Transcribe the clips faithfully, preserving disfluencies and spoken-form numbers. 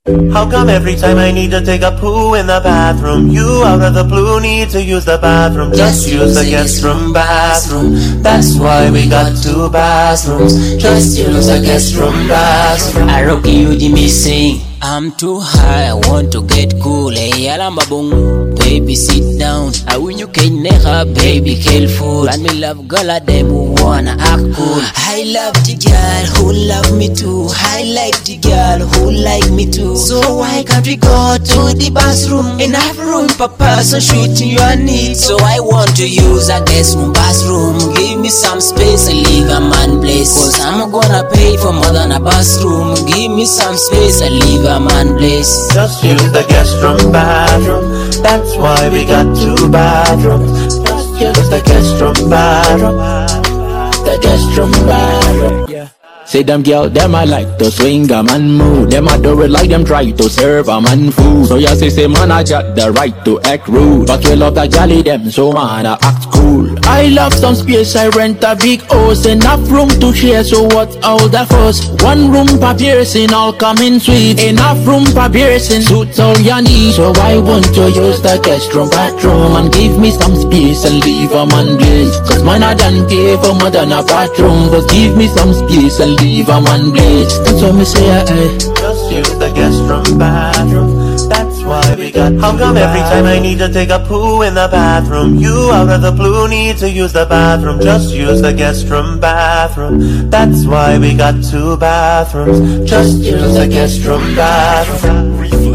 How come every time I need to take a poo in the bathroom, you out of the blue need to use the bathroom? Just use the guest room bathroom. That's why we got two bathrooms. Just use the guest room bathroom. I rock you the missing. I'm too high, I want to get cool. Hey, alamba bong, baby sit down. I win you can never, baby careful. And me love girl at them who wanna act cool. I love the girl who love me too. I like the girl who like me too. So why can't we go to the bathroom? Enough room per person shooting your needs. So I want to use a guest room bathroom. Give me some space and leave a man place. Cause I'm gonna pay for more than a bathroom. Give me some space and leave a man place. Just use the guest room bathroom. That's why we got two bathrooms. Just use the guest room bathroom. The guest room bathroom. Yeah. Say them girl, them I like to swing a man move. Them I do it like them try to serve a man food. So you say, say man I got the right to act rude. But we love that jolly them, so man I act cool. I love some space, I rent a big house. Enough room to share, so what's all the fuss? One room per person, all come in suite. Enough room per person, suits all your needs. So why won't you use the guest room bathroom? And give me some space and leave a man place. Cause man I done pay for more than a bathroom. But give me some space and leave a man place. That's what me say, eh. Just use the guest room bathroom. That's why we got. How come every time I need to take a poo in the bathroom, you out of the blue need to use the bathroom? Just use the guest room bathroom. That's why we got two bathrooms. Just use the guest room bathroom.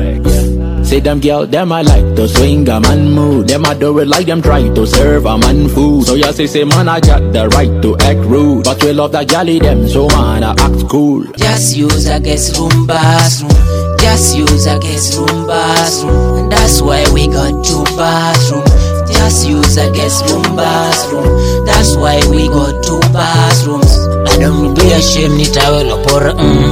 Say them girl, them I like to swing a man mood. Them I do it like them try to serve a man food. So you say, say man I got the right to act rude. But we love that jolly them, so man I act cool. Just use a guest room bathroom. Just use a guest room bathroom. And that's why we got two bathrooms. Just use a guest room bathroom. That's why we got two bathrooms. I don't be ashamed ni tawel opora.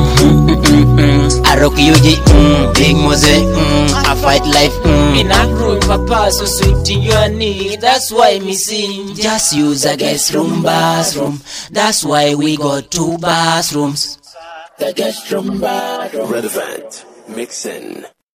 I rock you the mm, big mose. Mm, I fight life. Mm. In a room, papa, so sweet in your knee. That's why me sing. Just use a guest room bathroom. That's why we got two bathrooms. The guest room bathroom. Relevant mixing.